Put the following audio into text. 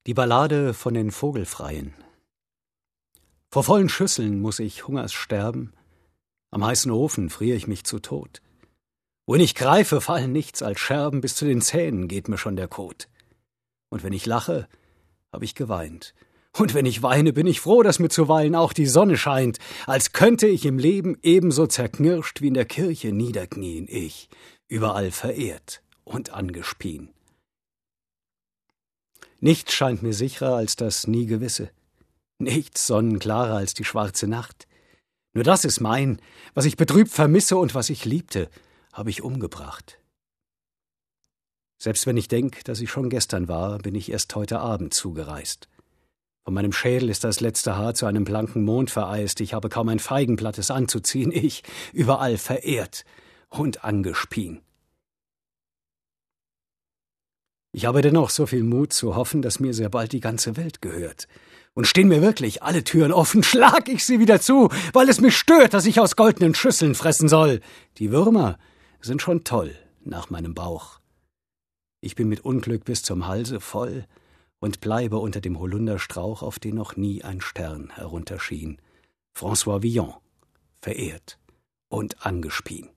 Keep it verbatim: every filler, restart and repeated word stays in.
Die Ballade von den Vogelfreien. Vor vollen Schüsseln muß ich Hungers sterben, am heißen Ofen frier ich mich zu Tod. Wohin ich greife, fallen nichts als Scherben, bis zu den Zähnen geht mir schon der Kot. Und wenn ich lache, hab ich geweint. Und wenn ich weine, bin ich froh, dass mir zuweilen auch die Sonne scheint, als könnte ich im Leben ebenso zerknirscht wie in der Kirche niederknien, ich, überall verehrt und angespien. Nichts scheint mir sicherer als das nie Gewisse, nichts sonnenklarer als die schwarze Nacht. Nur das ist mein, was ich betrübt vermisse und was ich liebte, hab ich umgebracht. Selbst wenn ich denk, dass ich schon gestern war, bin ich erst heute Abend zugereist. Von meinem Schädel ist das letzte Haar zu einem blanken Mond vereist, ich habe kaum ein Feigenblatt es anzuziehen, ich, überall verehrt und angespien. Ich habe dennoch so viel Mut zu hoffen, dass mir sehr bald die ganze Welt gehört. Und stehen mir wirklich alle Türen offen, schlag ich sie wieder zu, weil es mich stört, dass ich aus goldenen Schüsseln fressen soll. Die Würmer sind schon toll nach meinem Bauch. Ich bin mit Unglück bis zum Halse voll und bleibe unter dem Holunderstrauch, auf den noch nie ein Stern herunterschien. François Villon, verehrt und angespien.